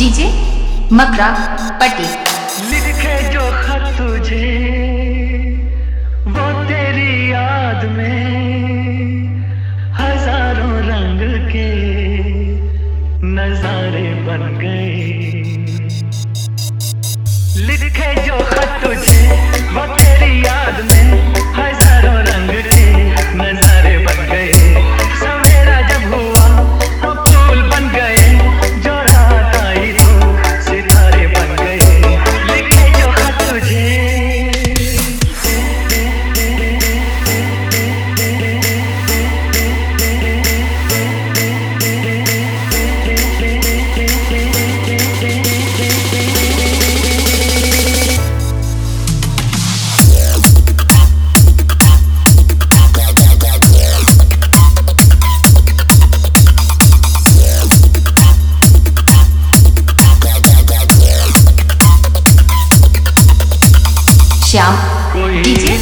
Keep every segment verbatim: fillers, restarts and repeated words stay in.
DJ Makra पट्टी। लिखे जो खत तुझे वो तेरी याद में हजारों रंग के नजारे बन गए। लिखे जो खत तुझे वो तेरी याद में हजारों रंग के नजारे बन गए। सवेरा जब हुआ तो फूल बन गए, जो रात आई तो सितारे बन गए। लिखे जो खत तुझे Shyam DJ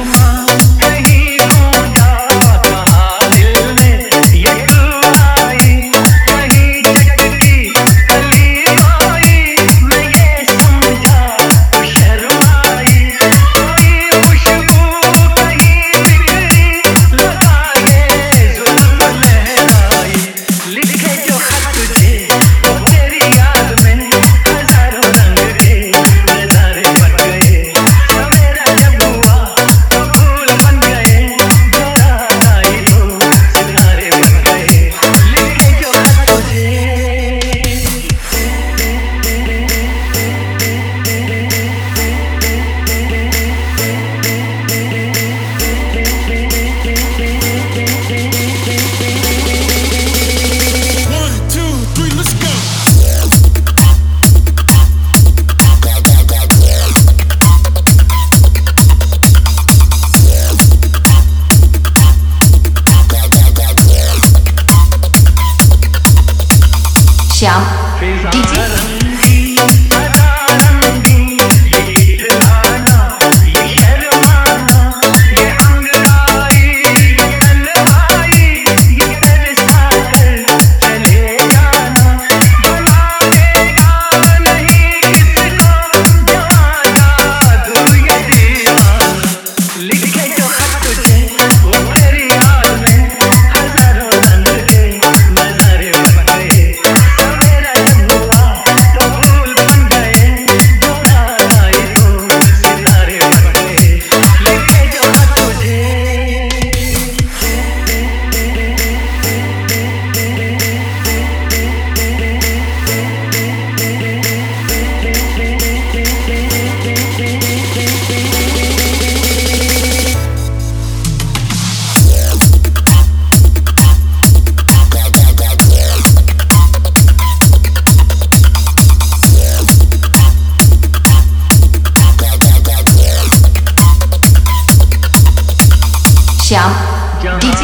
Shyam DJ Shyam DJ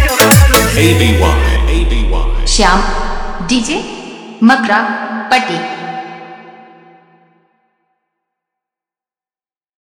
Shyam DJ Makra पट्टी।